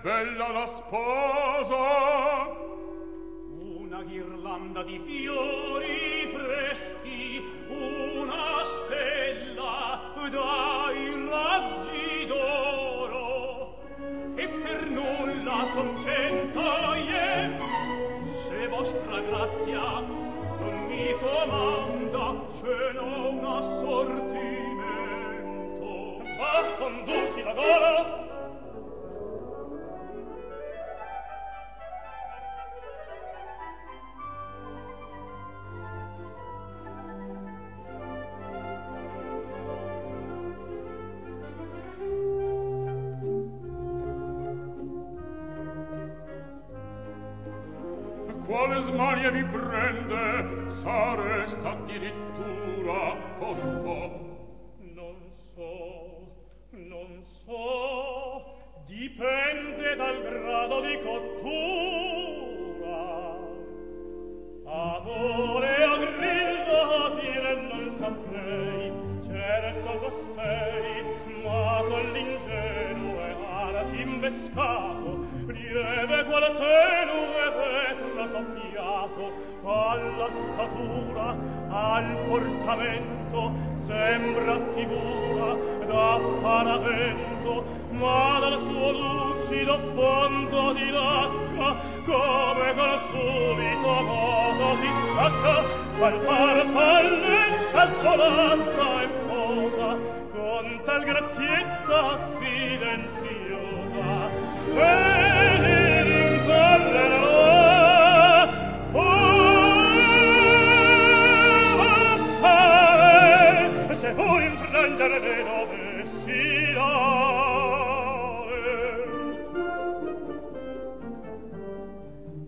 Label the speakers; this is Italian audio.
Speaker 1: bella la sposa.
Speaker 2: Una ghirlanda di fiori freschi, una stella dai raggi d'oro, e per nulla son 100 yen, se vostra grazia non mi comanda, ce n'ho un assortimento. Va, conduti la gola.
Speaker 1: Quale smania vi prende? Saresta addirittura cotto.
Speaker 2: Non so, dipende dal grado di cottura. Amore a grillo dire non saprei, certo costei, ma con l'ingenue arati imbescato, lieve quale tenue vetro soffiato, alla statura, al portamento, sembra figura da paravento, ma dal suo lucido fondo di lacca, come con subito modo si stacca, al farfalletta solazza e posa, con tal grazietta silenziosa, e li rincorrerò. Se voi infrangere ne dovessi